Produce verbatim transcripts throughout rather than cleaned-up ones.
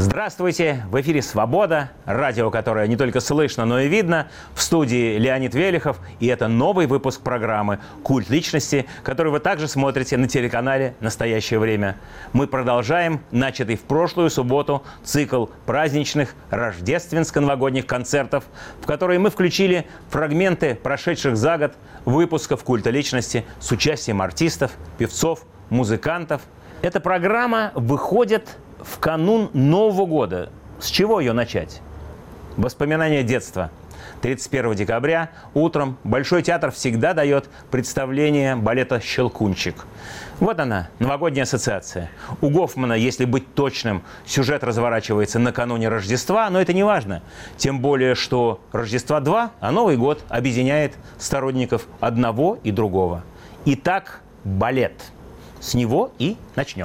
Здравствуйте! В эфире «Свобода», радио, которое не только слышно, но и видно. В студии Леонид Велихов, и это новый выпуск программы «Культ личности», который вы также смотрите на телеканале «Настоящее время». Мы продолжаем начатый в прошлую субботу цикл праздничных рождественско-новогодних концертов, в которые мы включили фрагменты прошедших за год выпусков «Культа личности» с участием артистов, певцов, музыкантов. Эта программа выходит в канун Нового года. С чего ее начать? Воспоминания детства. тридцать первого декабря утром Большой театр всегда дает представление балета «Щелкунчик». Вот она, новогодняя ассоциация. У Гофмана, если быть точным, сюжет разворачивается накануне Рождества, но это не важно. Тем более, что Рождества два, а Новый год объединяет сторонников одного и другого. Итак, балет. С него и начнем.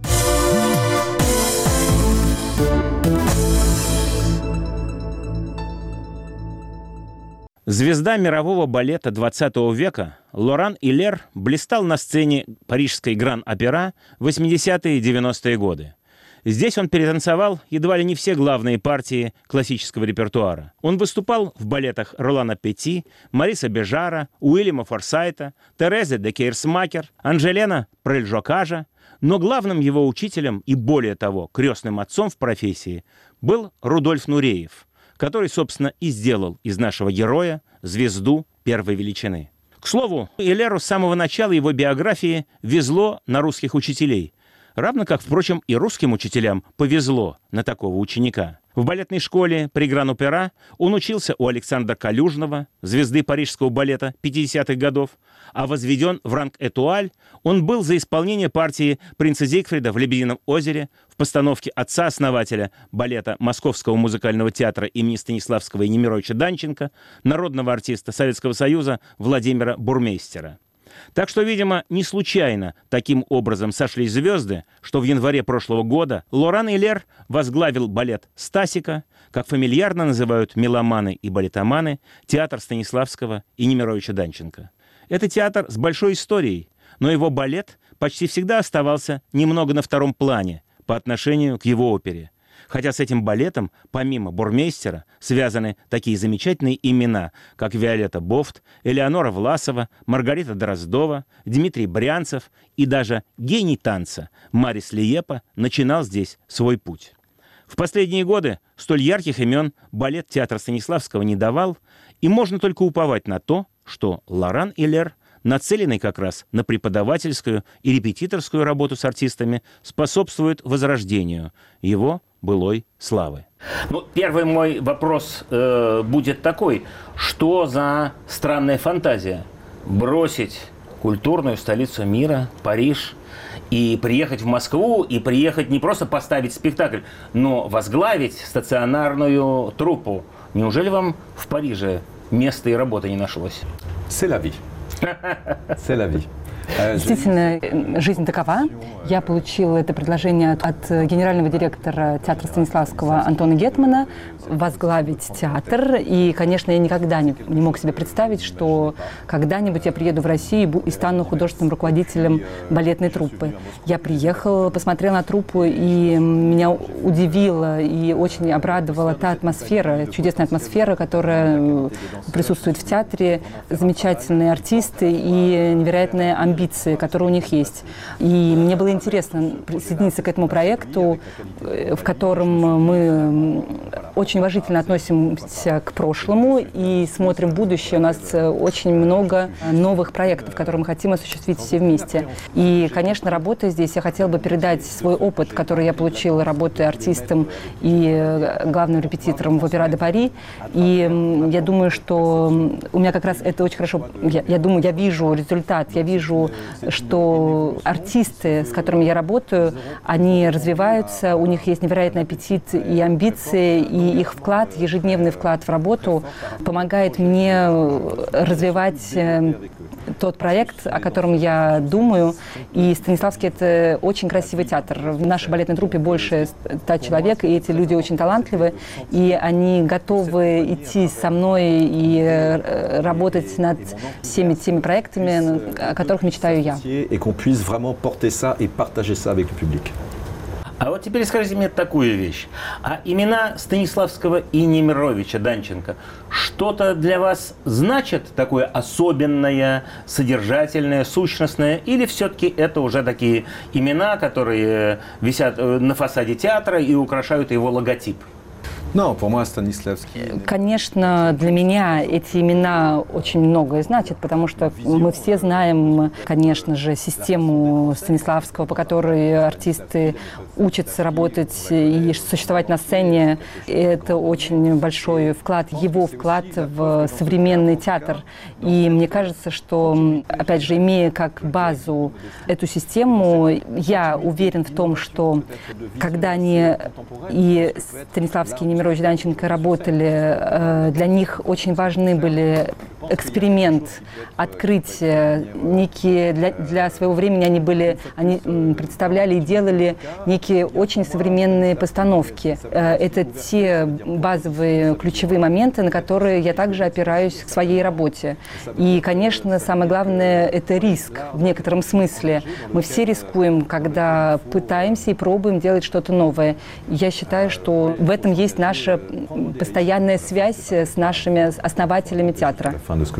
Звезда мирового балета двадцатого века Лоран Илер блистал на сцене парижской Гран-Опера в восьмидесятые и девяностые годы. Здесь он перетанцевал едва ли не все главные партии классического репертуара. Он выступал в балетах Ролана Петти, Мариса Бежара, Уильяма Форсайта, Терезы де Кейрсмакер, Анжелена Прельжокажа, но главным его учителем и, более того, крестным отцом в профессии был Рудольф Нуреев, который, собственно, и сделал из нашего героя звезду первой величины. К слову, Илеру с самого начала его биографии везло на русских учителей, равно как, впрочем, и русским учителям повезло на такого ученика. В балетной школе при Гран-Опера он учился у Александра Калюжного, звезды парижского балета пятидесятых годов, а возведен в ранг этуаль он был за исполнение партии принца Зигфрида в «Лебедином озере» в постановке отца-основателя балета Московского музыкального театра имени Станиславского и Немировича Данченко, народного артиста Советского Союза Владимира Бурмейстера. Так что, видимо, не случайно таким образом сошлись звезды, что в январе прошлого года Лоран Илер возглавил балет «Стасика», как фамильярно называют меломаны и балетоманы, театр Станиславского и Немировича Данченко. Это театр с большой историей, но его балет почти всегда оставался немного на втором плане по отношению к его опере. Хотя с этим балетом, помимо Бурмейстера, связаны такие замечательные имена, как Виолетта Бофт, Элеонора Власова, Маргарита Дроздова, Дмитрий Брянцев и даже гений танца Марис Лиепа начинал здесь свой путь. В последние годы столь ярких имен балет театра Станиславского не давал, и можно только уповать на то, что Лоран Илер, нацеленный как раз на преподавательскую и репетиторскую работу с артистами, способствует возрождению его былой славы. Ну, первый мой вопрос э, будет такой. Что за странная фантазия? Бросить культурную столицу мира, Париж, и приехать в Москву, и приехать не просто поставить спектакль, но возглавить стационарную труппу. Неужели вам в Париже места и работы не нашлось? C'est la vie. C'est la vie. Действительно, жизнь такова. Я получила это предложение от генерального директора театра Станиславского Антона Гетмана возглавить театр. И, конечно, я никогда не, не мог себе представить, что когда-нибудь я приеду в Россию и стану художественным руководителем балетной труппы. Я приехала, посмотрела на труппу, и меня удивила и очень обрадовала та атмосфера, чудесная атмосфера, которая присутствует в театре, замечательные артисты и невероятная амбиции, которые у них есть. И мне было интересно присоединиться к этому проекту, в котором мы очень уважительно относимся к прошлому и смотрим в будущее. У нас очень много новых проектов, которые мы хотим осуществить все вместе. И, конечно, работая здесь, я хотела бы передать свой опыт, который я получила, работая артистом и главным репетитором в Опера де Пари. И я думаю, что у меня как раз это очень хорошо... Я, я думаю, я вижу результат, я вижу, что артисты, с которыми я работаю, они развиваются, у них есть невероятный аппетит и амбиции, и их вклад, ежедневный вклад в работу помогает мне развивать тот проект, о котором я думаю. И Станиславский — это очень красивый театр. В нашей балетной труппе больше ста человек, и эти люди очень талантливы, и они готовы идти со мной и работать над всеми теми проектами, о которых мечтаю я. А вот теперь скажите мне такую вещь. А имена Станиславского и Немировича Данченко что-то для вас значат такое особенное, содержательное, сущностное? Или все-таки это уже такие имена, которые висят на фасаде театра и украшают его логотип? Non, pour moi, Stanislavski. Конечно, для меня эти имена очень многое значат, потому что мы все знаем, конечно же, систему Станиславского, по которой артисты учатся работать и существовать на сцене. И это очень большой вклад, его вклад в современный театр. И мне кажется, что, опять же, имея как базу эту систему, я уверен в том, что когда они и Станиславский, и Немирович Данченко работали, для них очень важны были эксперимент, открытие, некие для, для своего времени они были, они представляли и делали некие очень современные постановки. Это те базовые ключевые моменты, на которые я также опираюсь в своей работе. И, конечно, самое главное – это риск в некотором смысле. Мы все рискуем, когда пытаемся и пробуем делать что-то новое. Я считаю, что в этом есть наша постоянная связь с нашими основателями театра.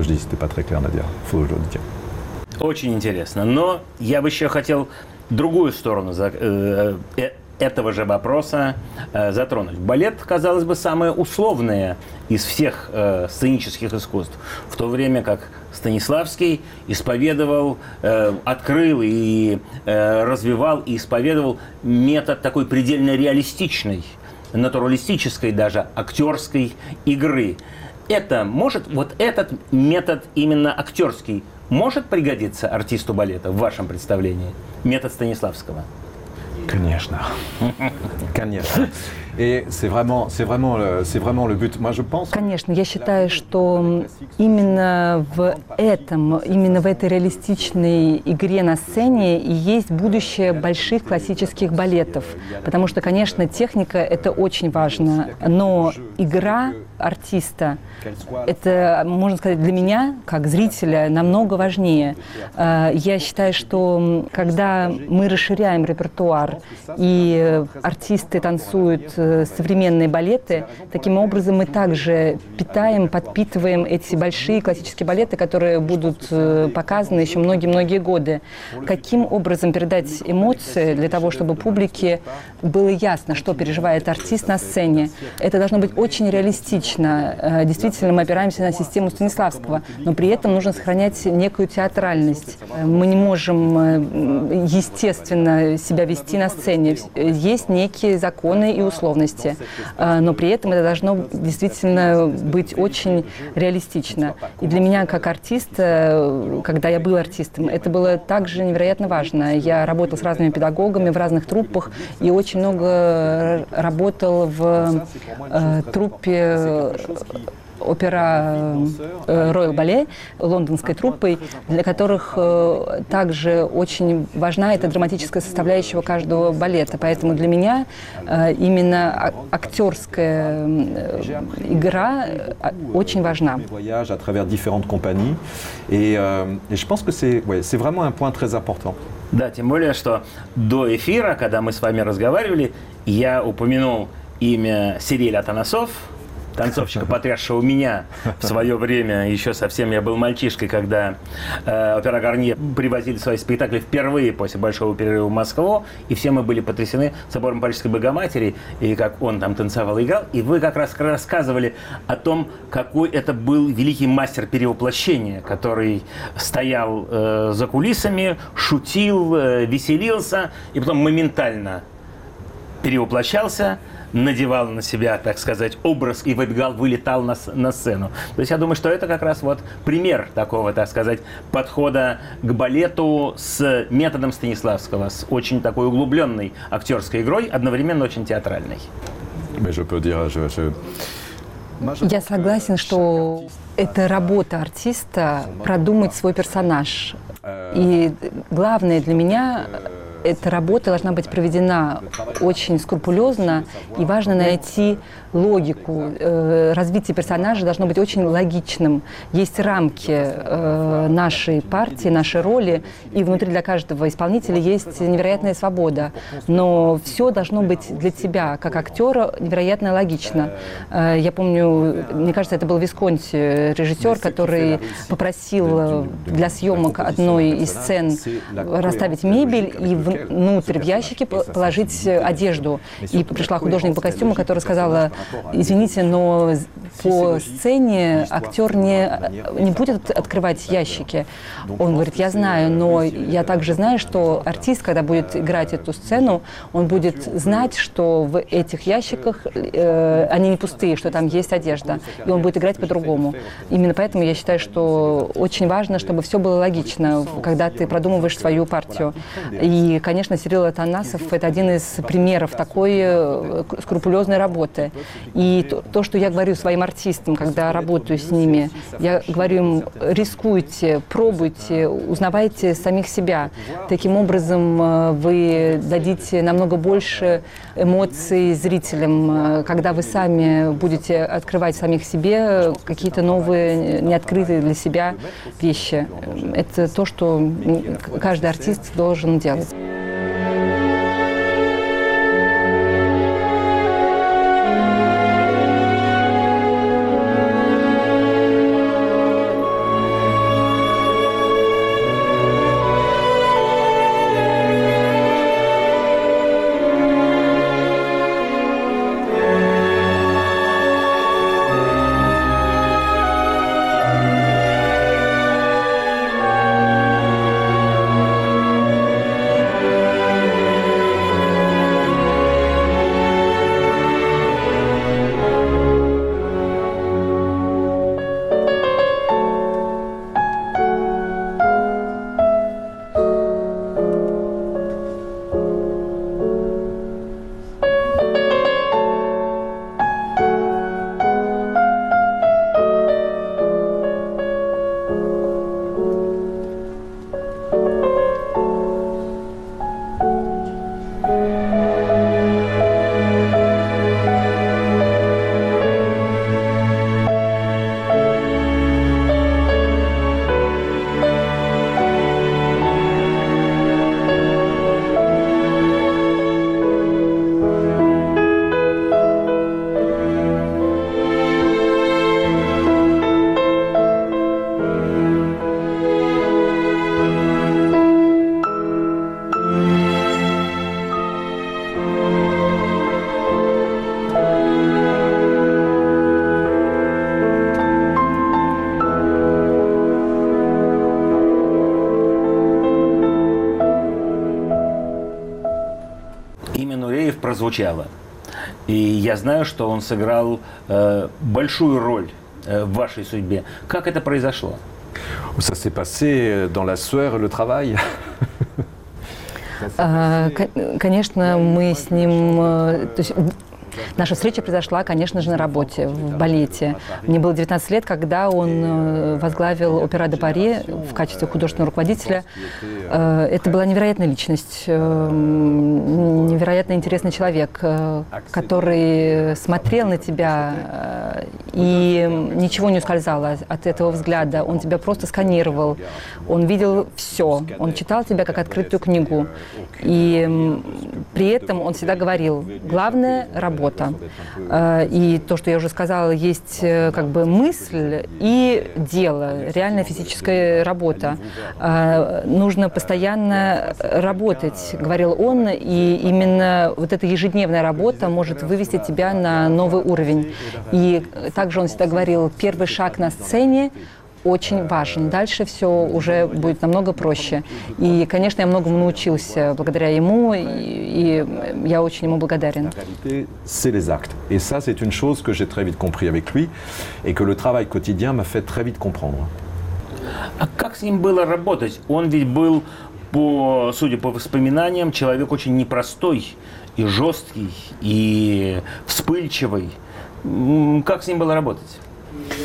Очень интересно. Но я бы еще хотел другую сторону э, э, этого же вопроса э, затронуть. Балет, казалось бы, самое условное из всех э, сценических искусств, в то время как Станиславский исповедовал, э, открыл и э, развивал и исповедовал метод такой предельно реалистичной, натуралистической даже актерской игры. Это может, вот этот метод именно актерский может пригодиться артисту балета в вашем представлении? Метод Станиславского? Конечно. Конечно. Et c'est vraiment, c'est vraiment, le, c'est vraiment le but. Moi, je pense. Конечно, я считаю, что именно в этом, именно в этой реалистичной игре на сцене и есть будущее больших классических балетов. Потому что, конечно, техника – это очень важно, но игра артиста – это, можно сказать, для меня, как зрителя, намного важнее. Я считаю, что когда мы расширяем репертуар и артисты танцуют современные балеты, таким образом мы также питаем, подпитываем эти большие классические балеты, которые будут показаны еще многие-многие годы. Каким образом передать эмоции для того, чтобы публике было ясно, что переживает артист на сцене? Это должно быть очень реалистично. Действительно, мы опираемся на систему Станиславского, но при этом нужно сохранять некую театральность. Мы не можем, естественно, себя вести на сцене. Есть некие законы и условности. Но при этом это должно действительно быть очень реалистично. И для меня, как артиста, когда я был артистом, это было также невероятно важно. Я работал с разными педагогами в разных труппах и очень много работал в э, труппе опера Royal Ballet, лондонской труппой, для которых также очень важна эта драматическая составляющая каждого балета. Поэтому для меня именно актерская игра очень важна. Voyage à travers différentes compagnies et et je pense que c'est ouais, c'est vraiment un point très important. Да, тем более, что до эфира, когда мы с вами разговаривали, я упомянул имя Сириля Атанасов, танцовщика, потрясшего меня в свое время, еще совсем я был мальчишкой, когда э, опера Гарнье привозили свои спектакли впервые после большого перерыва в Москву, и все мы были потрясены собором Парижской Богоматери, и как он там танцевал и играл, и вы как раз рассказывали о том, какой это был великий мастер перевоплощения, который стоял э, за кулисами, шутил, э, веселился, и потом моментально перевоплощался, надевал на себя, так сказать, образ и выбегал, вылетал на, на сцену. То есть я думаю, что это как раз вот пример такого, так сказать, подхода к балету с методом Станиславского, с очень такой углубленной актерской игрой, одновременно очень театральной. Я согласен, что это работа артиста продумать свой персонаж. И главное для меня эта работа должна быть проведена очень скрупулезно, и важно найти логику. Развитие персонажа должно быть очень логичным. Есть рамки нашей партии, нашей роли, и внутри для каждого исполнителя есть невероятная свобода. Но все должно быть для тебя, как актера, невероятно логично. Я помню, мне кажется, это был Висконти, режиссер, который попросил для съемок одной из сцен расставить мебель и внутрь в ящики положить одежду. И пришла художник по костюму, которая сказала: извините, но по сцене актер не, не будет открывать ящики. Он говорит: я знаю, но я также знаю, что артист, когда будет играть эту сцену, он будет знать, что в этих ящиках э, они не пустые, что там есть одежда, и он будет играть по-другому. Именно поэтому я считаю, что очень важно, чтобы все было логично, когда ты продумываешь свою партию. И, конечно, Сирил Атанасов — это один из примеров такой скрупулезной работы. И то, то, что я говорю своим артистам, когда работаю с ними, я говорю им: рискуйте, пробуйте, узнавайте самих себя. Таким образом, вы дадите намного больше эмоций зрителям, когда вы сами будете открывать самих себе какие-то новые, неоткрытые для себя вещи. Это то, что каждый артист должен делать. Прозвучало. И я знаю, что он сыграл э, большую роль э, в вашей судьбе. Как это произошло? Ça s'est passé dans la sueur et le travail. Конечно, мы с ним... То есть, наша встреча произошла, конечно же, на работе, в балете. Мне было девятнадцать лет, когда он возглавил Опера де Пари в качестве художественного руководителя. Это была невероятная личность, невероятно интересный человек, который смотрел на тебя, и ничего не ускользало от этого взгляда. Он тебя просто сканировал, он видел все, он читал тебя как открытую книгу. И при этом он всегда говорил: главное — работа. И то, что я уже сказала, есть как бы мысль и дело, реальная физическая работа. Нужно постоянно работать, говорил он, и именно вот эта ежедневная работа может вывести тебя на новый уровень. И также он всегда говорил: первый шаг на сцене очень важен. Дальше все уже будет намного проще. И, конечно, я многому научился благодаря ему, и, и я очень ему благодарен. C'est les actes. Et ça, c'est une chose que j'ai très vite compris avec lui, et que le travail quotidien m'a fait très vite comprendre. А как с ним было работать? Он ведь был, по, судя по воспоминаниям, человек очень непростой, и жесткий, и вспыльчивый. Как с ним было работать?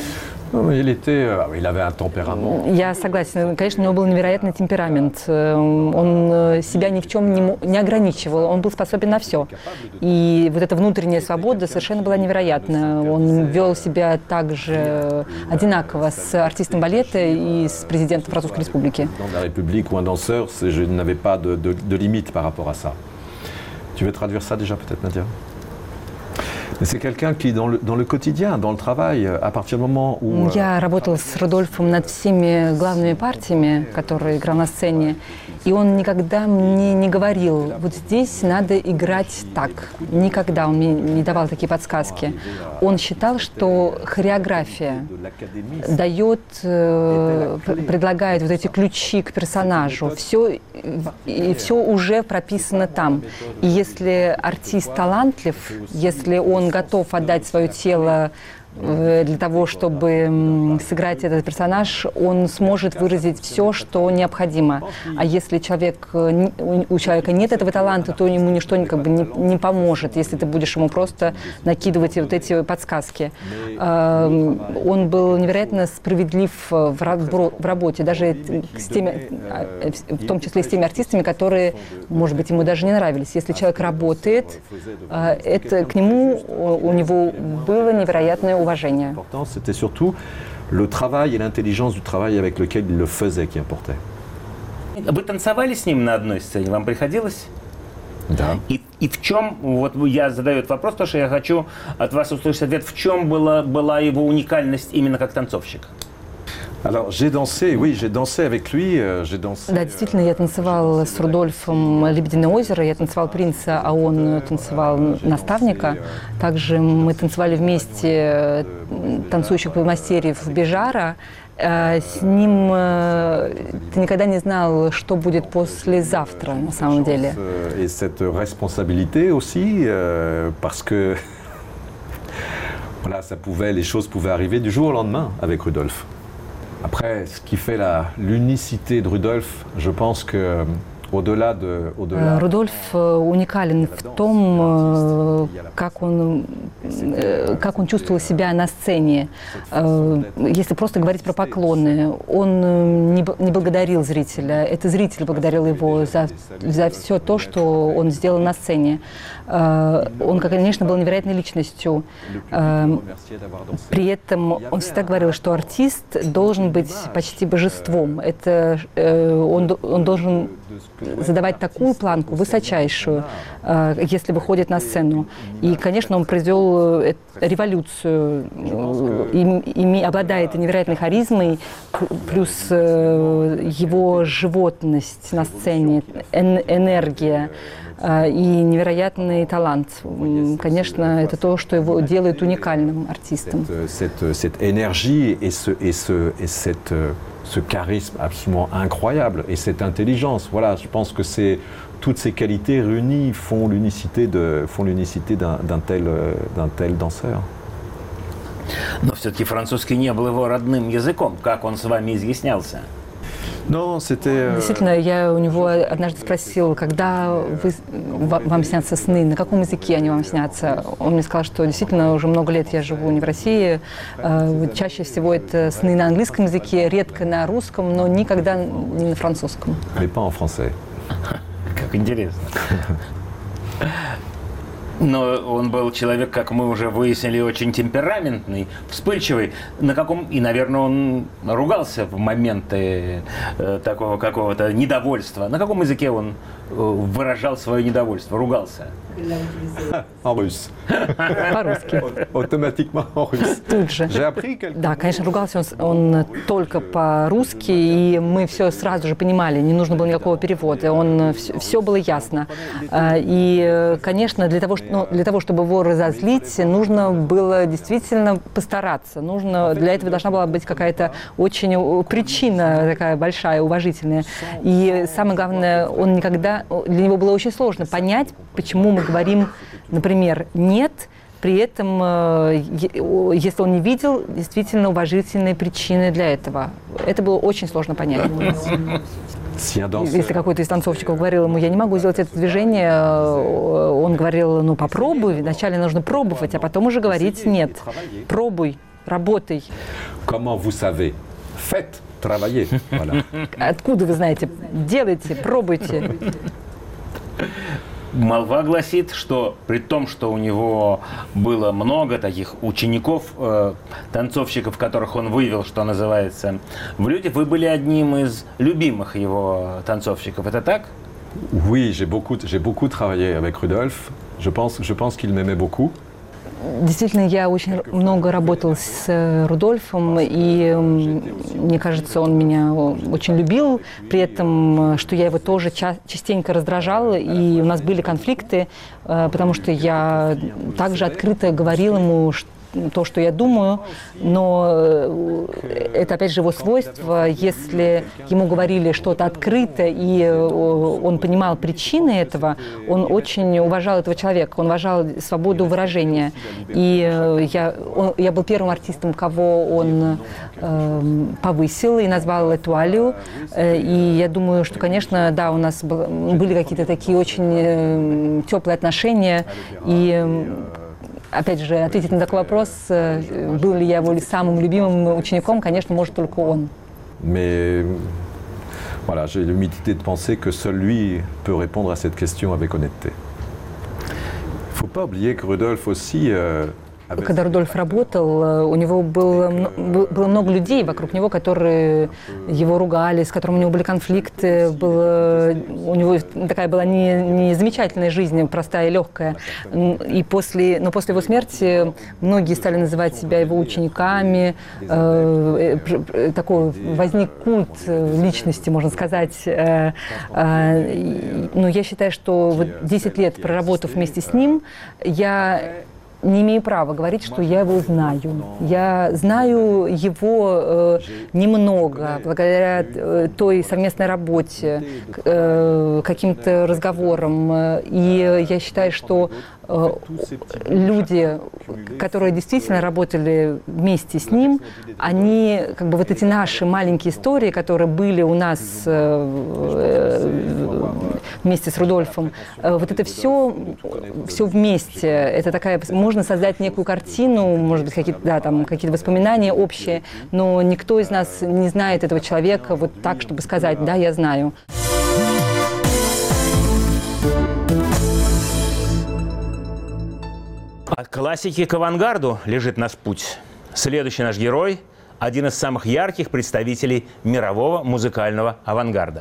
Il était, il avait un tempérament. Я согласна. Конечно, у него был невероятный темперамент. Он себя ни в чем не, не ограничивал. Он был способен на все. И вот эта внутренняя свобода совершенно была невероятна. Он вел себя также одинаково с артистом балета и с президентом Французской Республики. Dans la République ou un danseur, je n'avais pas de, de, de limite par rapport à ça. Tu veux traduire ça déjà peut-être, Nadia? Mais c'est quelqu'un qui, dans le, dans le quotidien, dans le travail, à partir du moment où... Я работала с Рудольфом над всеми главными партиями, которые играл на сцене, и он никогда мне не говорил, вот здесь надо играть так. Никогда он мне не давал такие подсказки. Он считал, что хореография дает, предлагает вот эти ключи к персонажу. Все, и все уже прописано там. И если артист талантлив, если он готов отдать свое тело для того, чтобы сыграть этот персонаж, он сможет выразить все, что необходимо. А если человек, у человека нет этого таланта, то ему ничто как бы не, не поможет, если ты будешь ему просто накидывать вот эти подсказки. Он был невероятно справедлив в работе, даже с теми, в том числе с теми артистами, которые, может быть, ему даже не нравились. Если человек работает, это, к нему у него было невероятное уважение. C'était surtout le travail et l'intelligence du travail avec lequel il le faisait qui importait. Вы танцевали с ним на одной сцене? Вам приходилось? Да. И, и в чем, вот я задаю этот вопрос, потому что я хочу от вас услышать ответ, в чем была, была его уникальность именно как танцовщика? Alors, j'ai dansé, oui, j'ai dansé avec lui, j'ai dansé... Да, действительно, я танцевал с Рудольфом «Лебединое озеро», я танцевал «Принца», а он танцевал «Наставника». Также мы танцевали вместе танцующих подмастерьев Бежара. С ним ты никогда не знал, что будет послезавтра, на самом деле. Et cette responsabilité aussi, parce que voilà, ça pouvait, les choses pouvaient arriver du jour au lendemain avec Rudolf. Après, ce qui fait la, l'unicité de Rudolf, je pense que au-delà de, au-delà... Рудольф уникален в том, как он, как он чувствовал себя на сцене. Если просто говорить про поклоны, он не благодарил зрителя, это зритель благодарил его за, за все то, что он сделал на сцене. Он, конечно, был невероятной личностью. При этом он всегда говорил, что артист должен быть почти божеством. Это, он, он должен задавать такую планку, высочайшую, если выходит на сцену. И, конечно, он произвел революцию, и, обладает невероятной харизмой, плюс его животность на сцене, энергия и невероятный талант. Конечно, это то, что его делает уникальным артистом. Cette, cette énergie et ce, et ce, et cette, ce charisme absolument incroyable et cette intelligence, voilà, je pense que c'est toutes ces qualités réunies font l'unicité de, font l'unicité d'un, d'un tel, d'un tel danseur. Но все-таки французский не был его родным языком. Как он с вами изъяснялся? Non, c'était... Действительно, я у него однажды спросил, когда вы, вам снятся сны, на каком языке они вам снятся. Он мне сказал, что действительно уже много лет я живу не в России. Чаще всего это сны на английском языке, редко на русском, но никогда не на французском. Mais pas en français. Как интересно. Но он был человек, как мы уже выяснили, очень темпераментный, вспыльчивый. На каком, и, наверное, он ругался в моменты э, такого какого-то недовольства. На каком языке он э, выражал свое недовольство, ругался? En russe. По-русски. Automatiquement en russe. Тут же. J'ai appris quelque... Да, конечно, ругался он, он только по-русски, и мы все сразу же понимали, не нужно было никакого перевода, он, все, все было ясно. И, конечно, для того, ну, для того, чтобы его разозлить, нужно было действительно постараться. Нужно, для этого должна была быть какая-то очень причина такая большая, уважительная. И самое главное, он никогда, для него было очень сложно понять, почему мы говорим, например, «нет», при этом, если он не видел, действительно уважительные причины для этого. Это было очень сложно понять. Если какой-то из танцовщиков говорил ему, я не могу сделать это движение, он говорил, ну попробуй, вначале нужно пробовать, а потом уже говорить нет. Пробуй, работой. Comment vous savez? Faites, travaillez. Voilà. Откуда вы знаете? Делайте, пробуйте. Молва гласит, что при том, что у него было много таких учеников, э, танцовщиков, которых он вывел, что называется, в люди, вы были одним из любимых его танцовщиков. Это так? Oui, j'ai beaucoup, j'ai beaucoup travaillé avec Rudolf. Je pense, je pense qu'il m'aimait beaucoup. Действительно, я очень много работал с Рудольфом, и мне кажется, он меня очень любил, при этом, что я его тоже ча- частенько раздражала, и у нас были конфликты, потому что я также открыто говорила ему, что то, что я думаю, но это, опять же, его свойство. Если ему говорили что-то открыто, и он понимал причины этого, он очень уважал этого человека, он уважал свободу выражения. И я, он, я был первым артистом, кого он э, повысил и назвал Этуалью. И я думаю, что, конечно, да, у нас был, были какие-то такие очень теплые отношения, и опять же, ответить на такой вопрос, был ли я его самым любимым учеником, конечно, может только он. Mais voilà, j'ai l'humilité de penser que seul lui peut répondre à cette question avec honnêteté. Il ne faut pas oublier que Rudolf aussi. Euh, Когда Рудольф работал, у него было, было много людей вокруг него, которые его ругали, с которыми у него были конфликты. Было, у него такая была не, не замечательная жизнь, простая и легкая. И после, но после его смерти многие стали называть себя его учениками. Э, э, такой возник культ личности, можно сказать. Э, э, но я считаю, что вот десять лет проработав вместе с ним, я не имею права говорить, что я его знаю. Я знаю его э, немного, благодаря э, той совместной работе, э, каким-то разговорам. И я считаю, что э, люди, которые действительно работали вместе с ним, они, как бы вот эти наши маленькие истории, которые были у нас э, вместе с Рудольфом, э, вот это все, все вместе, это такая, можно создать некую картину, может быть, какие-то, да, там, какие-то воспоминания общие, но никто из нас не знает этого человека вот так, чтобы сказать, да, я знаю. От классики к авангарду лежит наш путь. Следующий наш герой – один из самых ярких представителей мирового музыкального авангарда.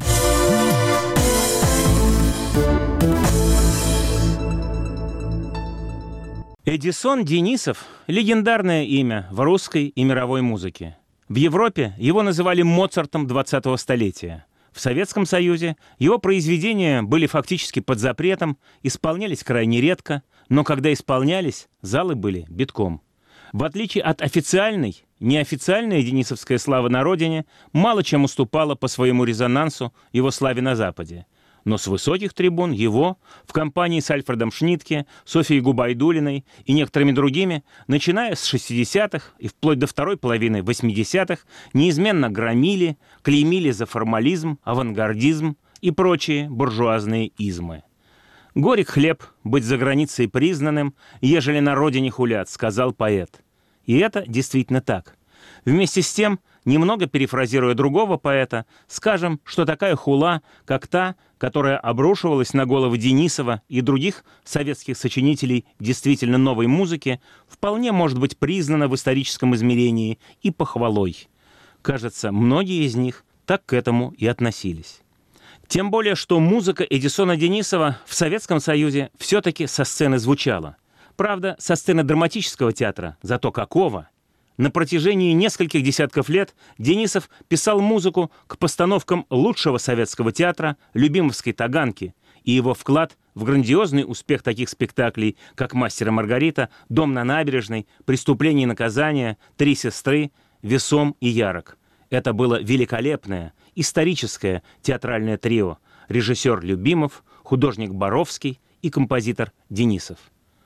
Эдисон Денисов – легендарное имя в русской и мировой музыке. В Европе его называли Моцартом двадцатого столетия. В Советском Союзе его произведения были фактически под запретом, исполнялись крайне редко, но когда исполнялись, залы были битком. В отличие от официальной, неофициальная денисовская слава на родине мало чем уступала по своему резонансу его славе на Западе. Но с высоких трибун его, в компании с Альфредом Шнитке, Софьей Губайдулиной и некоторыми другими, начиная с шестидесятых и вплоть до второй половины восьмидесятых, неизменно громили, клеймили за формализм, авангардизм и прочие буржуазные измы. «Горек хлеб, быть за границей признанным, ежели на родине хулят», — сказал поэт. И это действительно так. Вместе с тем, немного перефразируя другого поэта, скажем, что такая хула, как та, которая обрушивалась на головы Денисова и других советских сочинителей действительно новой музыки, вполне может быть признана в историческом измерении и похвалой. Кажется, многие из них так к этому и относились. Тем более, что музыка Эдисона Денисова в Советском Союзе все-таки со сцены звучала. Правда, со сцены драматического театра, зато какого? На протяжении нескольких десятков лет Денисов писал музыку к постановкам лучшего советского театра «Любимовской Таганки», и его вклад в грандиозный успех таких спектаклей, как «Мастер и Маргарита», «Дом на набережной», «Преступление и наказание», «Три сестры», «Весом» и «Ярок». Это было великолепное, историческое театральное трио: режиссер Любимов, художник Боровский и композитор Денисов.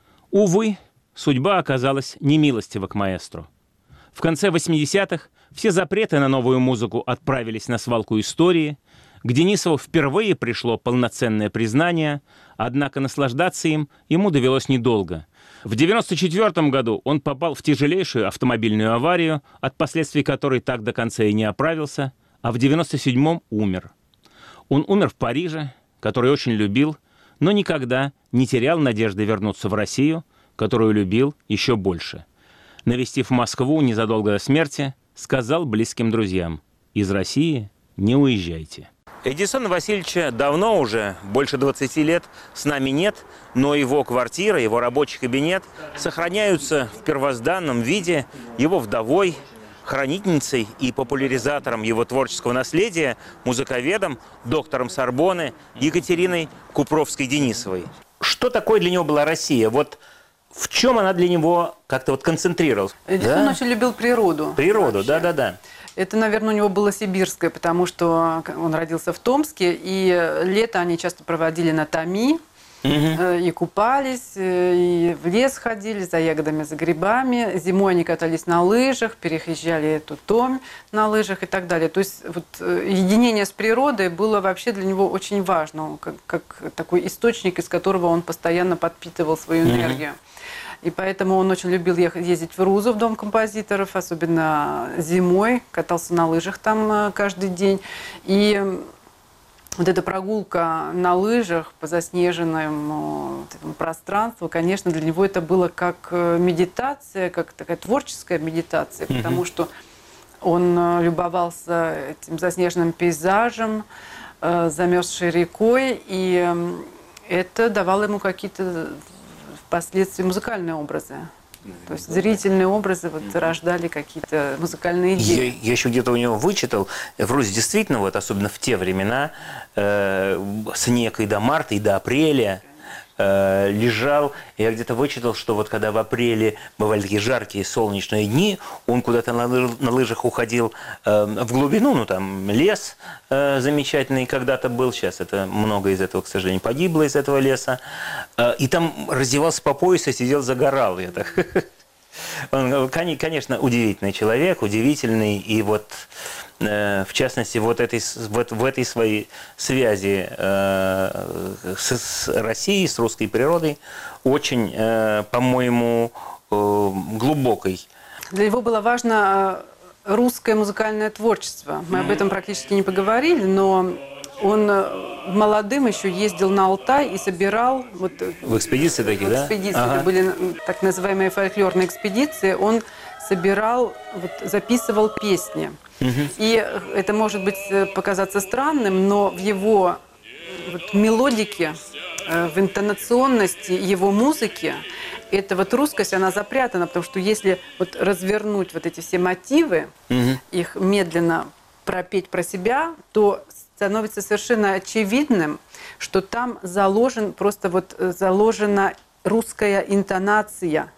Увы, судьба оказалась немилостива к маэстро. В конце восьмидесятых все запреты на новую музыку отправились на свалку истории. К Денисову впервые пришло полноценное признание, однако наслаждаться им ему довелось недолго. В девяносто четвёртом году он попал в тяжелейшую автомобильную аварию, от последствий которой так до конца и не оправился, а в девяносто седьмом умер. Он умер в Париже, который очень любил, но никогда не терял надежды вернуться в Россию, которую любил еще больше. Навестив Москву незадолго до смерти, сказал близким друзьям: «Из России не уезжайте». Эдисона Васильевича давно уже, больше двадцати лет, с нами нет, но его квартира, его рабочий кабинет сохраняются в первозданном виде его вдовой, хранительницей и популяризатором его творческого наследия, музыковедом, доктором Сорбонны Екатериной Купровской-Денисовой. Что такое для него была Россия? Вот в чем она для него как-то вот концентрировалась? Эдисон Да? очень любил природу. Природу, да-да-да. Это, наверное, у него было сибирское, потому что он родился в Томске, и лето они часто проводили на Томи, угу. и купались, и в лес ходили за ягодами, за грибами. Зимой они катались на лыжах, переезжали эту Томь на лыжах и так далее. То есть вот, единение с природой было вообще для него очень важно, как, как такой источник, из которого он постоянно подпитывал свою энергию. Угу. И поэтому он очень любил ехать, ездить в Рузу, в Дом композиторов, особенно зимой, катался на лыжах там каждый день. И вот эта прогулка на лыжах по заснеженному пространству, конечно, для него это было как медитация, как такая творческая медитация, потому что он любовался этим заснеженным пейзажем, замерзшей рекой, и это давало ему какие-то впоследствии музыкальные образы. То есть зрительные образы вот, рождали какие-то музыкальные идеи. Я, я еще где-то у него вычитал, в Руси действительно, вот, особенно в те времена, э, снег и до марта, и до апреля э, лежал. Я где-то вычитал, что вот когда в апреле бывали такие жаркие солнечные дни, он куда-то на, лыж, на лыжах уходил э, в глубину, ну там лес э, замечательный когда-то был, сейчас это много из этого, к сожалению, погибло из этого леса. Э, и там раздевался по пояс и сидел, загорал. Я так... Он, конечно, удивительный человек, удивительный, и вот э, в частности вот этой, вот, в этой своей связи э, с, с Россией, с русской природой очень, э, по-моему, э, глубокой. Для него было важно русское музыкальное творчество. Мы об этом практически не поговорили, но он молодым еще ездил на Алтай и собирал... Вот, в экспедиции такие, да? В экспедиции. Ага. Это были так называемые фольклорные экспедиции. Он собирал, вот, записывал песни. Угу. И это может быть показаться странным, но в его вот, мелодике, в интонационности его музыки эта вот русскость, она запрятана, потому что если вот развернуть вот эти все мотивы, угу. их медленно пропеть про себя, то становится совершенно очевидным, что там заложен, просто вот заложена русская интонация,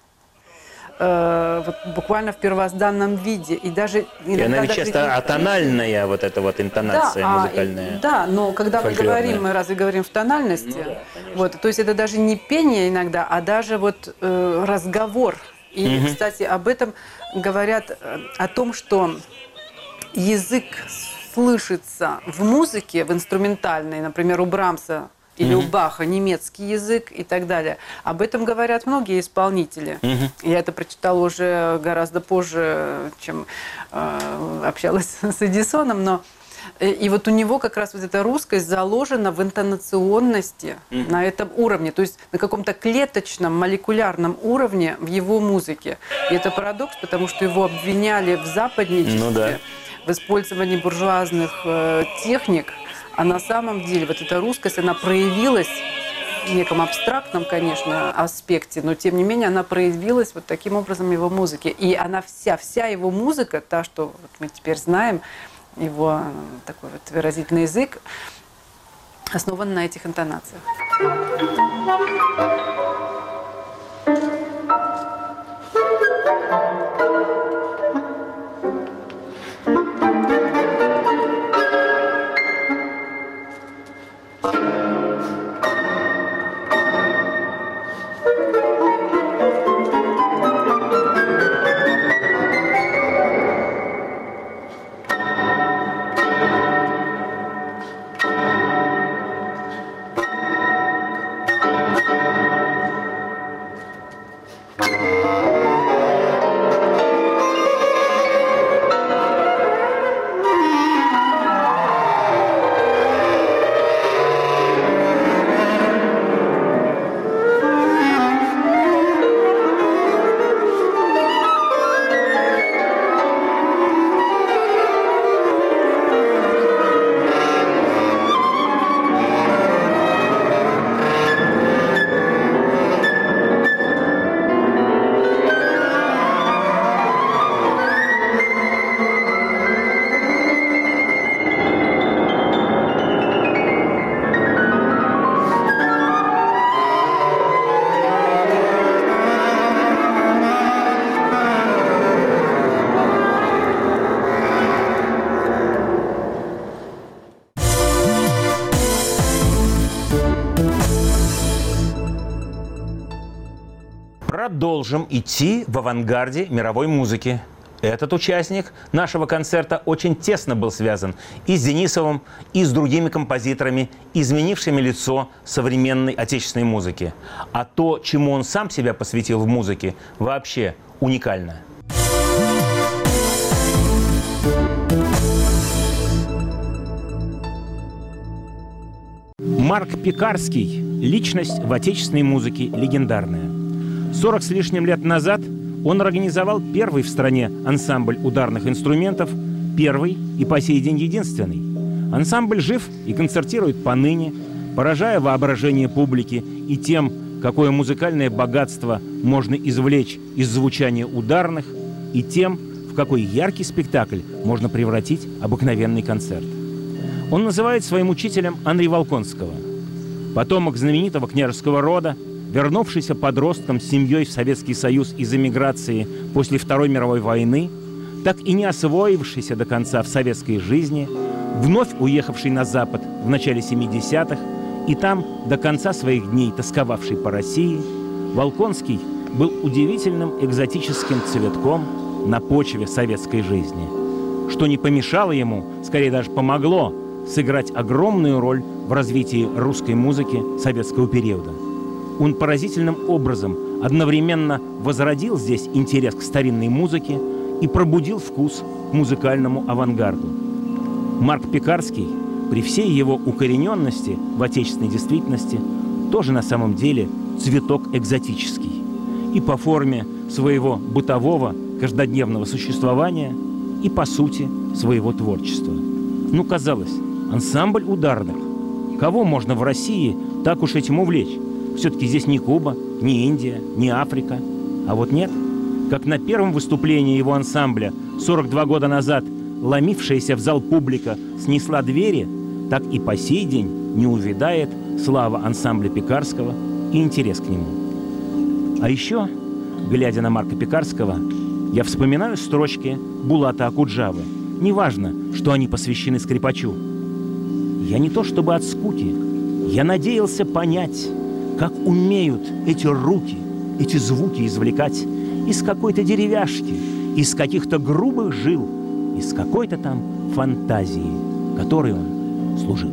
э, вот буквально в первозданном виде. И даже... И она ведь часто даже... атональная, вот эта вот интонация, да, музыкальная. А, да, но когда мы говорим, мы разве говорим в тональности? Ну, да, вот, то есть это даже не пение иногда, а даже вот э, разговор. И, угу. кстати, об этом говорят, о том, что язык слышится в музыке, в инструментальной, например, у Брамса или mm-hmm. у Баха, немецкий язык и так далее. Об этом говорят многие исполнители. Mm-hmm. Я это прочитала уже гораздо позже, чем э, общалась с Эдисоном, но и вот у него как раз вот эта русскость заложена в интонационности mm-hmm. на этом уровне, то есть на каком-то клеточном, молекулярном уровне в его музыке. И это парадокс, потому что его обвиняли в западничестве, ну, да. в использовании буржуазных э, техник, а на самом деле вот эта русскость, она проявилась в неком абстрактном, конечно, аспекте, но тем не менее она проявилась вот таким образом в его музыке. И она вся, вся его музыка, та, что вот мы теперь знаем, его такой вот выразительный язык, основан на этих интонациях. Продолжим идти в авангарде мировой музыки. Этот участник нашего концерта очень тесно был связан и с Денисовым, и с другими композиторами, изменившими лицо современной отечественной музыки. А то, чему он сам себя посвятил в музыке, вообще уникально. Марк Пекарский – личность в отечественной музыке легендарная. сорок с лишним лет назад он организовал первый в стране ансамбль ударных инструментов, первый и по сей день единственный. Ансамбль жив и концертирует поныне, поражая воображение публики и тем, какое музыкальное богатство можно извлечь из звучания ударных, и тем, в какой яркий спектакль можно превратить обыкновенный концерт. Он называет своим учителем Андрея Волконского. Потомок знаменитого княжеского рода, вернувшийся подростком с семьей в Советский Союз из эмиграции после Второй мировой войны, так и не освоившийся до конца в советской жизни, вновь уехавший на Запад в начале семидесятых и там до конца своих дней тосковавший по России, Волконский был удивительным экзотическим цветком на почве советской жизни, что не помешало ему, скорее даже помогло, сыграть огромную роль в развитии русской музыки советского периода. Он поразительным образом одновременно возродил здесь интерес к старинной музыке и пробудил вкус к музыкальному авангарду. Марк Пекарский, при всей его укорененности в отечественной действительности, тоже на самом деле цветок экзотический. И по форме своего бытового, каждодневного существования, и по сути своего творчества. Ну, казалось, ансамбль ударных. Кого можно в России так уж этим увлечь? Все-таки здесь не Куба, не Индия, не Африка. А вот нет. Как на первом выступлении его ансамбля сорок два года назад ломившаяся в зал публика снесла двери, так и по сей день не увядает слава ансамбля Пекарского и интерес к нему. А еще, глядя на Марка Пекарского, я вспоминаю строчки Булата Акуджавы. Неважно, что они посвящены скрипачу. Я не то чтобы от скуки, я надеялся понять, как умеют эти руки, эти звуки извлекать из какой-то деревяшки, из каких-то грубых жил, из какой-то там фантазии, которой он служил.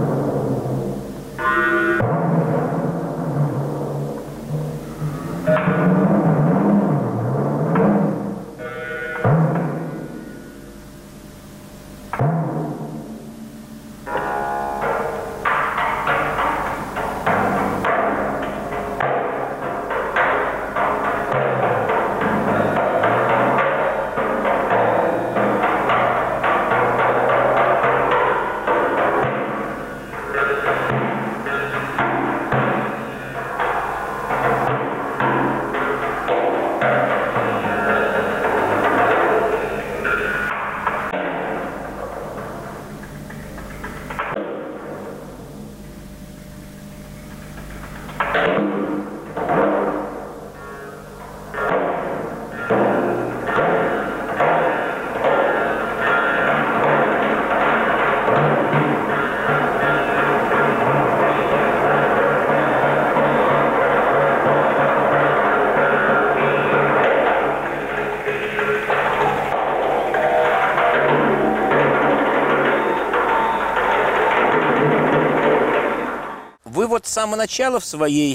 Вы вот с самого начала в своей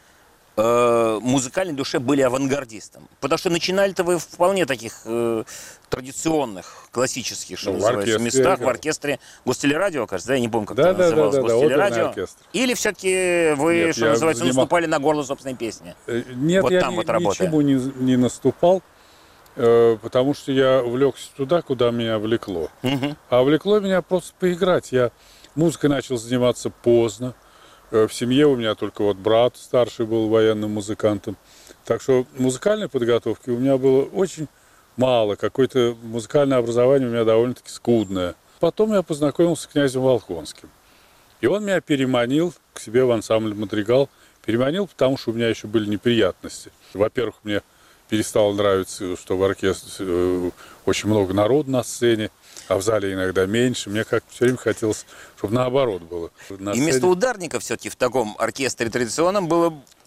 э, музыкальной душе были авангардистом. Потому что начинали-то вы в вполне таких э, традиционных, классических, что ну, называется, в местах, в оркестре Гостелерадио, кажется, да, я не помню, как да, это да, называлось, да, да, Гостелерадио. Да, Или все-таки вы, Нет, что называется, занимал... наступали на горло собственной песни? Нет, вот я там ни, вот работая. ничего не, не наступал, э, потому что я увлекся туда, куда меня влекло. Угу. А влекло меня просто поиграть. Я музыкой начал заниматься поздно. В семье у меня только вот брат старший был военным музыкантом. Так что музыкальной подготовки у меня было очень мало. Какое-то музыкальное образование у меня довольно-таки скудное. Потом я познакомился с князем Волконским. И он меня переманил к себе в ансамбль «Мадригал». Переманил, потому что у меня еще были неприятности. Во-первых, мне перестало нравиться, что в оркестре очень много народу на сцене, а в зале иногда меньше. Мне как-то все время хотелось, чтобы наоборот было. На И сцене... вместо ударников все-таки в таком оркестре традиционном было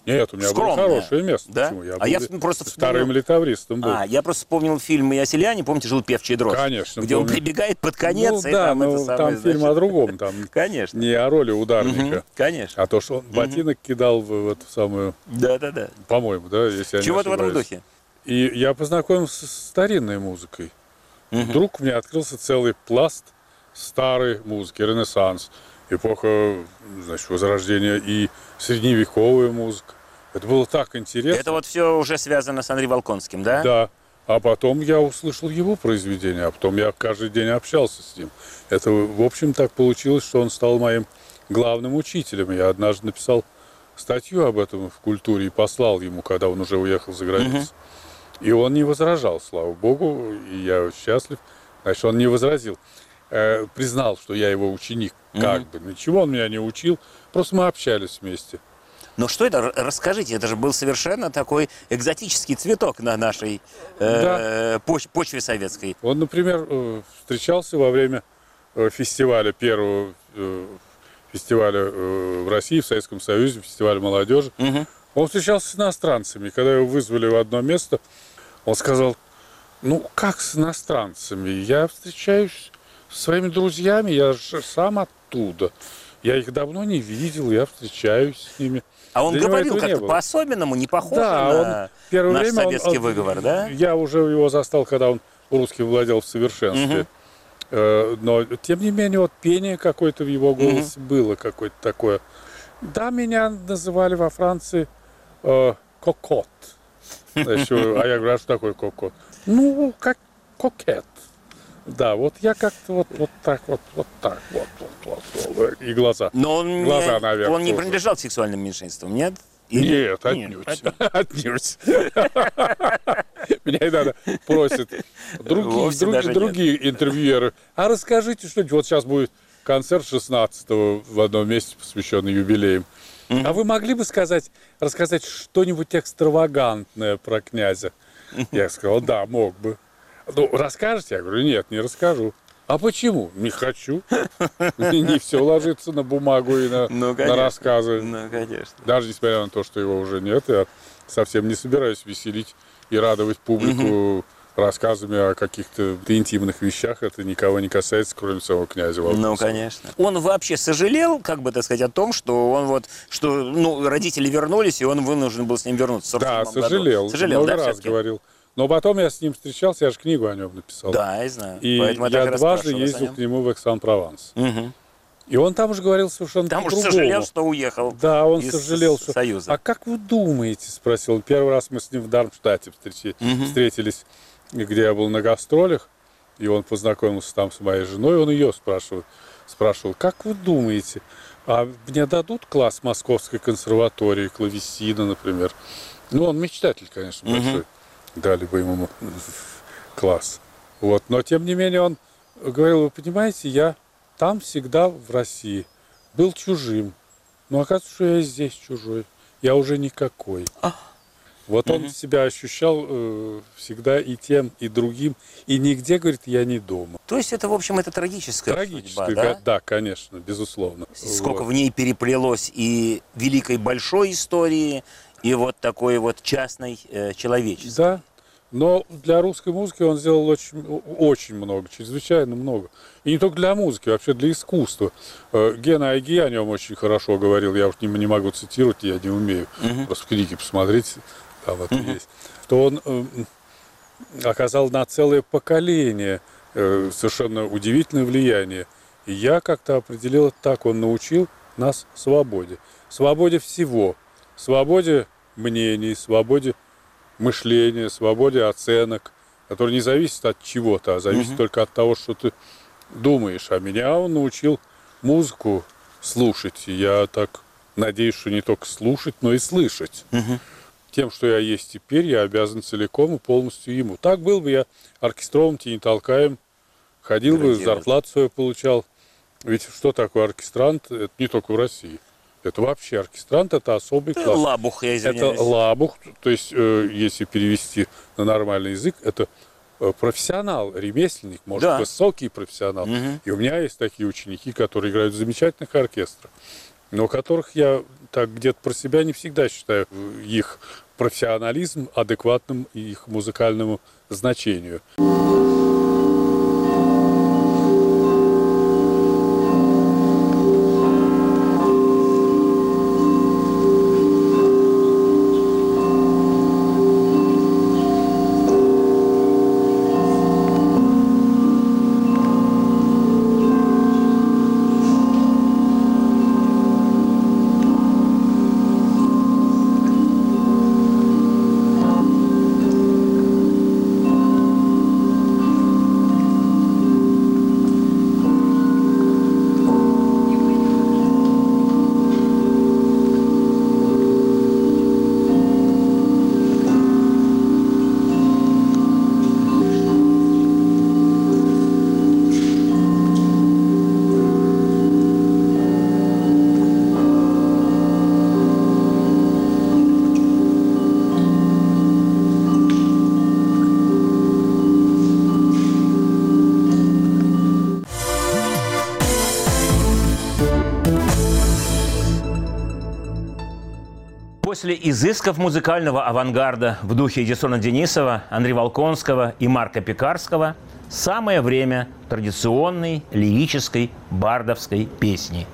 Нет, у меня Скромное. было хорошее место. Да? Почему? Я А был я просто вторым вспомнил- литавристом был. А, я просто вспомнил фильм «Я селянин», помните, жил певчий дрозд? Конечно, Где он помню. прибегает под конец, Ну и да, там но это самое, там фильм значит, о другом, там Конечно. не о роли ударника, Мгм, конечно. а то, что он ботинок кидал в, в эту самую, Да-да-да. по-моему, да, если я не Чего-то в этом ошибаюсь. духе. И я познакомился с старинной музыкой. Вдруг у меня открылся целый пласт старой музыки, Ренессанс, эпоха, значит, Возрождения и средневековая музыка. Это было так интересно. Это вот все уже связано с Андреем Волконским, да? Да. А потом я услышал его произведения, а потом я каждый день общался с ним. Это, в общем, так получилось, что он стал моим главным учителем. Я однажды написал статью об этом в «Культуре» и послал ему, когда он уже уехал за границу. И он не возражал, слава богу, и я счастлив. Значит, он не возразил. Э, признал, что я его ученик, как бы. Ничего он меня не учил, просто мы общались вместе. Но что это? Р- Расскажите, это же был совершенно такой экзотический цветок на нашей э, поч- почве советской. Он, например, э, встречался во время э, фестиваля, первого э, фестиваля э, в России, в Советском Союзе, фестиваля молодежи. Мгм. Он встречался с иностранцами. Когда его вызвали в одно место, он сказал: ну, как с иностранцами? Я встречаюсь со своими друзьями, я же сам оттуда. Я их давно не видел, я встречаюсь с ними. А он Для него говорил этого не как-то было. по-особенному, не похоже Да, на он первое наш время он- советский он- выговор, да? Я уже его застал, когда он русским владел в совершенстве. Э, Но, тем не менее, вот пение какое-то в его голосе было, какое-то такое. Да, меня называли во Франции э, кокот. Значит, а я говорю, а что такое кокот? Ну, как кокет. Да, вот я как-то вот, вот так вот, вот так вот, вот, вот, вот. И глаза. Но он, Глаза не, наверх он не тоже. принадлежал к сексуальным меньшинствам, нет? Или- Нет, отнюдь. Отнюдь. Меня иногда просят другие, Вовсе другие, даже другие интервьюеры. А расскажите что-нибудь. Вот сейчас будет концерт шестнадцатого в одном месте, посвященный юбилеям. А вы могли бы сказать, рассказать что-нибудь экстравагантное про князя? Я сказал, да, мог бы. Ну, расскажете? Я говорю, нет, не расскажу. А почему? Не хочу. Не все ложится на бумагу и на, Ну, на конечно. рассказы. Ну, конечно. Даже несмотря на то, что его уже нет, я совсем не собираюсь веселить и радовать публику рассказами о каких-то интимных вещах. Это никого не касается, кроме самого князя Волконского. Ну, конечно. Он вообще сожалел, как бы так сказать, о том, что он вот, что, ну, родители вернулись, и он вынужден был с ним вернуться в Да, сорок седьмом году. сожалел. Сожалел, Много да, раз всё-таки? говорил. Но потом я с ним встречался, я же книгу о нем написал. Да, я знаю. И Поэтому так я и дважды расспрашивал вас о ездил нем. к нему в Эксан-Прованс. Мгм. И он там уже говорил совершенно Там уж по-другому. сожалел, что уехал. Да, он из сожалел, что... Союза. А как вы думаете, спросил он. Первый раз мы с ним в Дармштадте встрети- встретились, где я был на гастролях, и он познакомился там с моей женой, он ее спрашивал, спрашивал, как вы думаете, а мне дадут класс Московской консерватории, клавесина, например? Ну, он мечтатель, конечно, большой. Дали бы ему класс. Вот. Но, тем не менее, он говорил, вы понимаете, я там всегда, в России, был чужим. Но оказывается, что я и здесь чужой. Я уже никакой. Вот он себя ощущал э, всегда и тем, и другим. И нигде, говорит, я не дома. То есть это, в общем, это трагическая Трагически, судьба, да? да? да, конечно, безусловно. Сколько Вот. в ней переплелось и великой большой истории, и вот такой вот частной э, человеческой. Да, но для русской музыки он сделал очень, очень много, чрезвычайно много. И не только для музыки, вообще для искусства. Э, Гена Айги о нем очень хорошо говорил, я уж не, не могу цитировать, я не умею. Просто в книге посмотрите, там это есть. Что он э, оказал на целое поколение э, совершенно удивительное влияние. И я как-то определил это так, он научил нас свободе. Свободе всего. Свободе мнений, свободе мышления, свободе оценок, которая не зависит от чего-то, а зависит Мгм. только от того, что ты думаешь. А меня он научил музыку слушать. И я так надеюсь, что не только слушать, но и слышать. Мгм. Тем, что я есть теперь, я обязан целиком и полностью ему. Так был бы я оркестровым, тенитолкаем, ходил бы, Гарантированно. зарплату свою получал. Ведь что такое оркестрант? Это не только в России. Это вообще оркестрант, это особый Это класс. лабух, я извиняюсь. Это лабух, то есть, э, если перевести на нормальный язык, это э, профессионал, ремесленник, может, Да. высокий профессионал. Мгм. И у меня есть такие ученики, которые играют в замечательных оркестрах. но которых я так где-то про себя не всегда считаю их профессионализм адекватным их музыкальному значению. После изысков музыкального авангарда в духе Эдисона Денисова, Андрея Волконского и Марка Пекарского самое время традиционной лирической бардовской песни.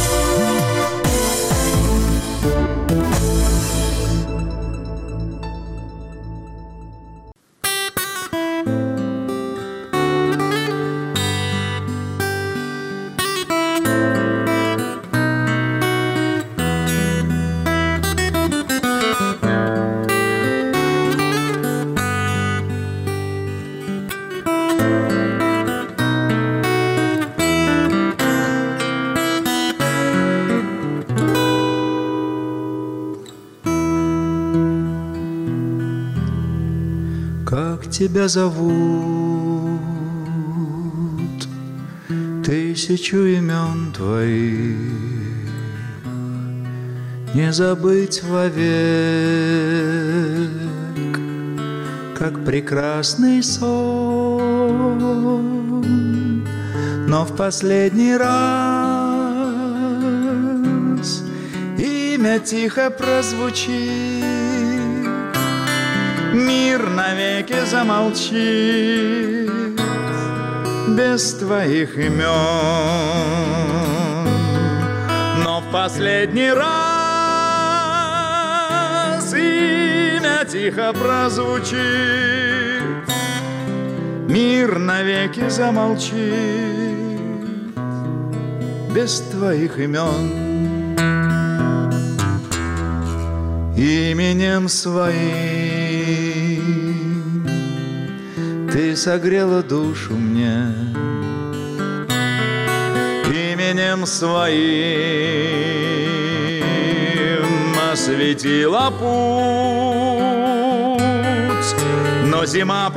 Тебя зовут, тысячу имен твоих не забыть вовек, как прекрасный сон. Но в последний раз имя тихо прозвучит, мир навеки замолчит без твоих имен. Но в последний раз имя тихо прозвучит, мир навеки замолчит без твоих имен. Именем своим ты согрела душу мне, именем своим осветила путь. Но зима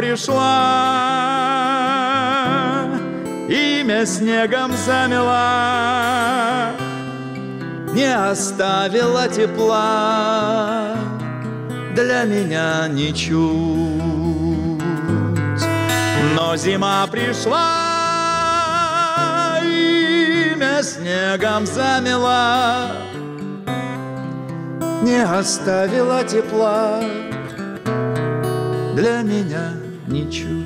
пришла, имя снегом замела, не оставила тепла для меня ни чуть. Но зима пришла, имя снегом замела, не оставила тепла для меня ни чуть.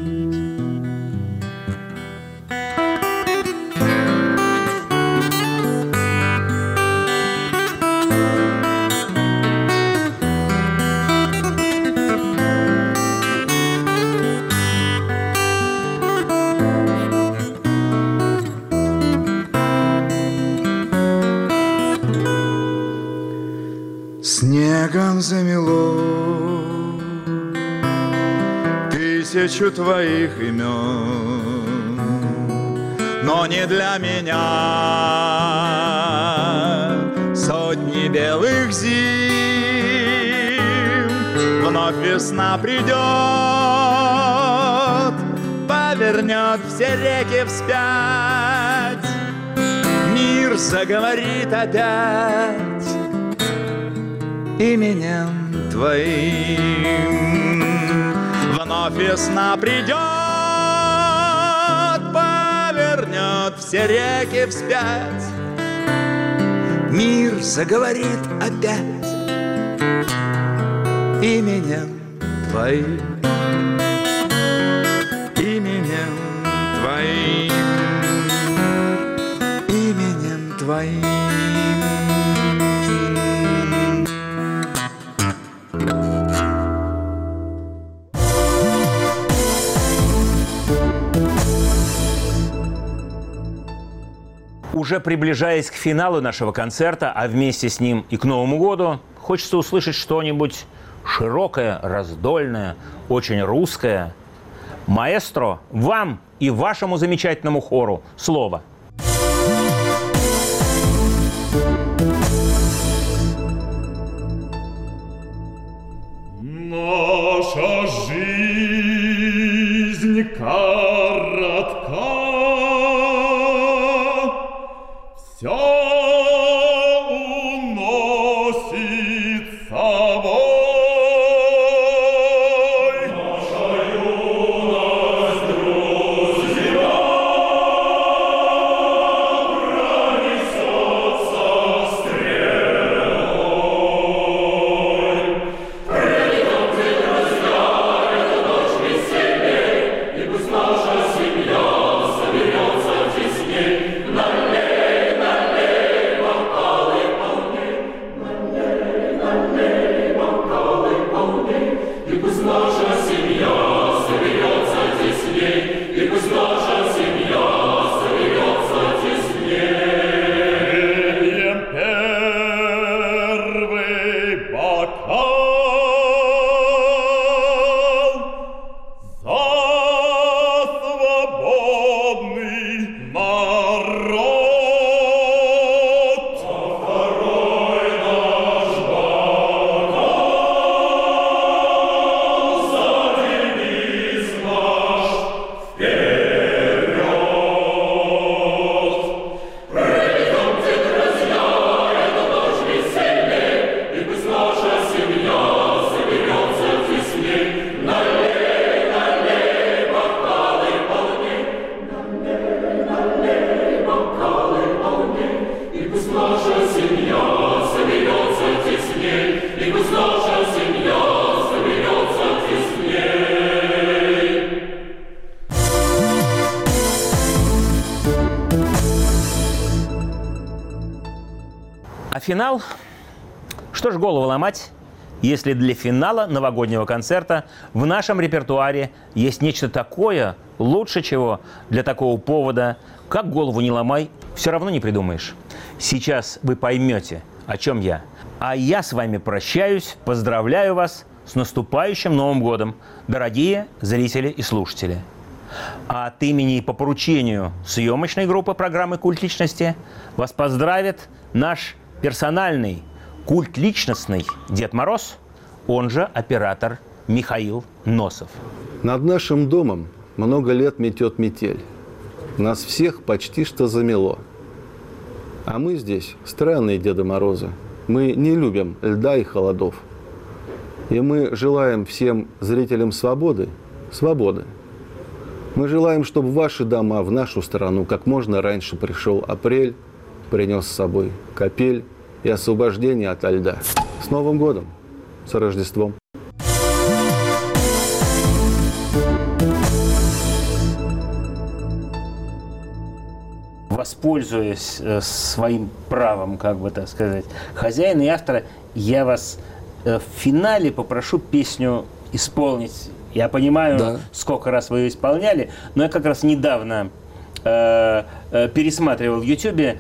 Снегом замело тысячу твоих имен, но не для меня сотни белых зим. Вновь весна придет, повернет все реки вспять, мир заговорит опять именем твоим. Вновь весна придет, повернет все реки вспять, мир заговорит опять именем твоим, именем твоим, именем твоим. Уже приближаясь к финалу нашего концерта, а вместе с ним и к Новому году, хочется услышать что-нибудь широкое, раздольное, очень русское. Маэстро, вам и вашему замечательному хору слово. Наша жизнь коротка, все уносит с собой. Наша юность, друзья, пронесется стрелой. Придемте, друзья, это ночь веселья, и пусть наша семья соберется тесней. А финал? Что ж голову ломать, если для финала новогоднего концерта в нашем репертуаре есть нечто такое, лучше чего для такого повода, как голову не ломай, все равно не придумаешь. Сейчас вы поймете, о чем я. А я с вами прощаюсь, поздравляю вас с наступающим Новым годом, дорогие зрители и слушатели. А от имени и по поручению съемочной группы программы «Культ личности» вас поздравит наш персональный культ личностный Дед Мороз, он же оператор Михаил Носов. Над нашим домом много лет метет метель. Нас всех почти что замело. А мы здесь странные Деда Морозы. Мы не любим льда и холодов. И мы желаем всем зрителям свободы, свободы. Мы желаем, чтобы в ваши дома, в нашу страну, как можно раньше пришел апрель, принес с собой капель и освобождение ото льда. С Новым годом! С Рождеством! Воспользуясь э, своим правом, как бы так сказать, хозяина и автора, я вас э, в финале попрошу песню исполнить. Я понимаю, да, сколько раз вы ее исполняли, но я как раз недавно э, э, пересматривал в Ютубе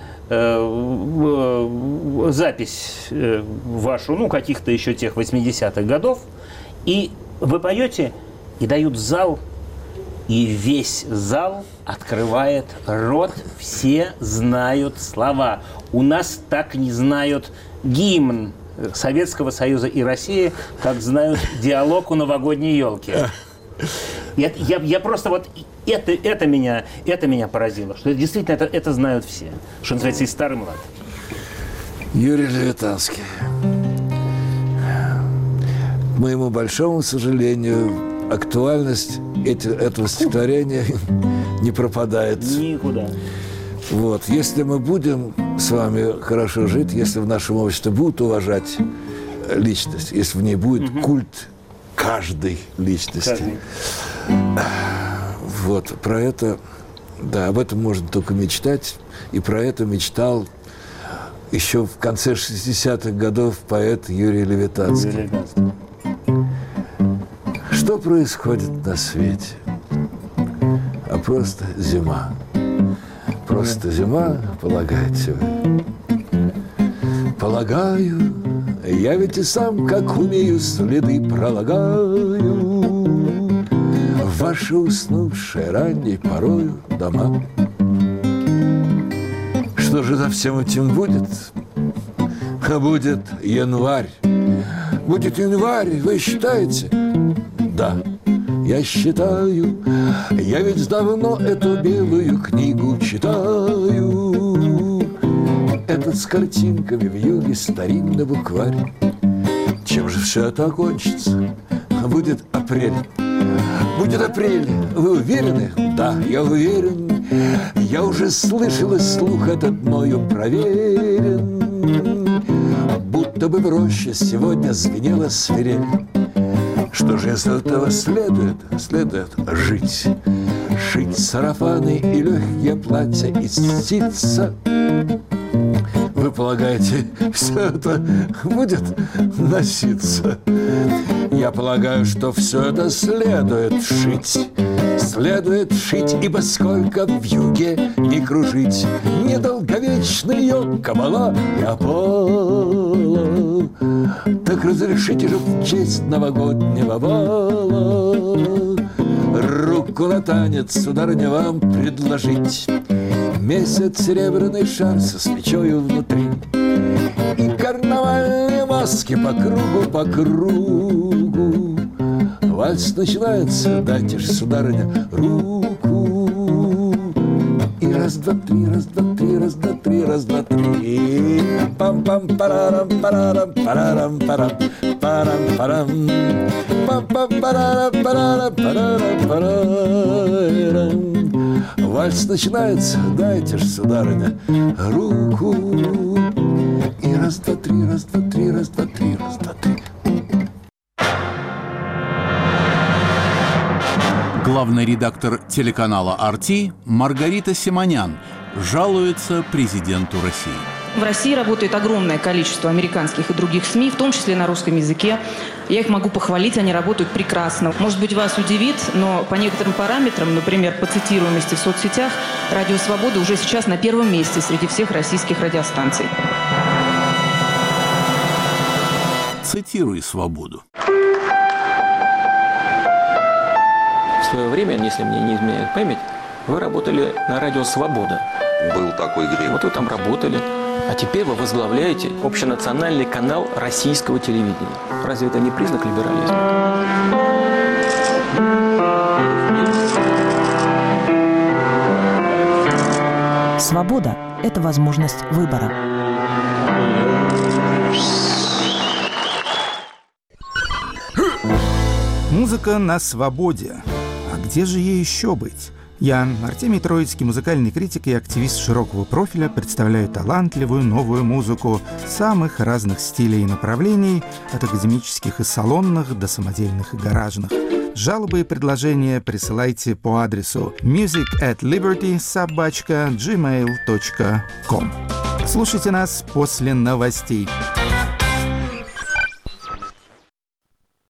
э, запись э, вашу, ну, каких-то еще тех восьмидесятых годов, и вы поете, и дают зал, и весь зал открывает рот, все знают слова. У нас так не знают гимн Советского Союза и России, как знают диалог у новогодней елки. Я, я, я просто вот это, это, меня, это меня поразило, что действительно это, это знают все, что называется, и старый, и млад. Юрий Левитанский. К моему большому сожалению, актуальность эти, этого стихотворения не пропадает. Никуда. Вот. Если мы будем с вами хорошо жить, если в нашем обществе будут уважать личность, если в ней будет угу. культ каждой личности. Каждый. Вот, про это, да, об этом можно только мечтать. И про это мечтал еще в конце шестидесятых годов поэт Юрий Левитанский. Юрий Левитанский. Что происходит на свете? А просто зима. Просто зима, полагаете вы. Полагаю, я ведь и сам, как умею, следы пролагаю в ваши уснувшие ранней порою дома. Что же за всем этим будет? А будет январь. Будет январь, вы считаете? Да, я считаю. Я ведь давно эту белую книгу читаю. Этот с картинками в юге старинный букварь. Чем же все это окончится? Будет апрель. Будет апрель. Вы уверены? Да, я уверен. Я уже слышал, и слух этот мною проверен. Будто бы в роще сегодня звенела свирель. Что же из этого следует? Следует жить. Шить сарафаны и легкие платья из ситца. Вы полагаете, все это будет носиться? Я полагаю, что все это следует шить. Следует шить, ибо сколько в юге не кружить, недолговечный ее кабала и опала. Так разрешите же в честь новогоднего бала руку на танец, сударыня, вам предложить. Месяц серебряный шар со свечою внутри и карнавальные маски по кругу, по кругу. Вальс начинается, дайте ж, сударыня, руку. И раз, два, три, раз, два, три, раз, два, три, раз, два, три. Пам-пам-парарам, парарам, парарам, парам, парам, парам. Пам-пам-парарам, парарам, парарам, парарам. Вальс начинается, дайте ж, сударыня, руку. И раз, два, три, раз, два, три, раз, два, три, раз, два, три. Главный редактор телеканала ар ти Маргарита Симонян жалуется президенту России. В России работает огромное количество американских и других СМИ, в том числе на русском языке. Я их могу похвалить, они работают прекрасно. Может быть, вас удивит, но по некоторым параметрам, например, по цитируемости в соцсетях, «Радио Свобода» уже сейчас на первом месте среди всех российских радиостанций. Цитируй «Свободу». В свое время, если мне не изменяет память, вы работали на радио «Свобода». Был такой грех. Вот вы там работали. А теперь вы возглавляете общенациональный канал российского телевидения. Разве это не признак либерализма? Свобода – это возможность выбора. Музыка на свободе. А где же ей еще быть? Я, Артемий Троицкий, музыкальный критик и активист широкого профиля, представляю талантливую новую музыку самых разных стилей и направлений, от академических и салонных до самодельных и гаражных. Жалобы и предложения присылайте по адресу music at liberty собака gmail точка com. Слушайте нас после новостей.